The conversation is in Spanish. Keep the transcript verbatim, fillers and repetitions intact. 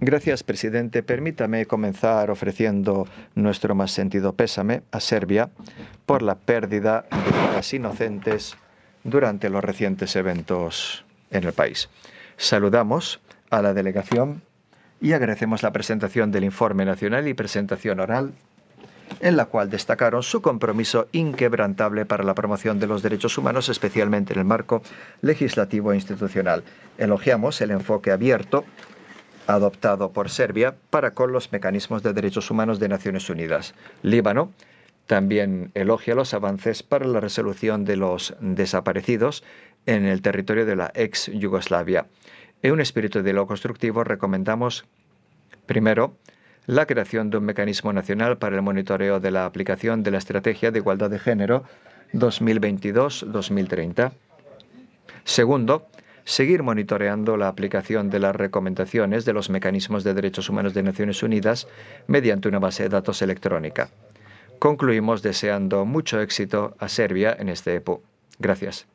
Gracias, presidente. Permítame comenzar ofreciendo nuestro más sentido pésame a Serbia por la pérdida de vidas inocentes durante los recientes eventos en el país. Saludamos a la delegación y agradecemos la presentación del informe nacional y presentación oral, en la cual destacaron su compromiso inquebrantable para la promoción de los derechos humanos, especialmente en el marco legislativo e institucional. Elogiamos el enfoque abierto adoptado por Serbia para con los mecanismos de derechos humanos de Naciones Unidas. Líbano también elogia los avances para la resolución de los desaparecidos en el territorio de la ex Yugoslavia. En un espíritu de lo constructivo recomendamos, primero, la creación de un mecanismo nacional para el monitoreo de la aplicación de la Estrategia de Igualdad de Género dos mil veintidós a dos mil treinta. Segundo, seguir monitoreando la aplicación de las recomendaciones de los mecanismos de derechos humanos de Naciones Unidas mediante una base de datos electrónica. Concluimos deseando mucho éxito a Serbia en este E P U. Gracias.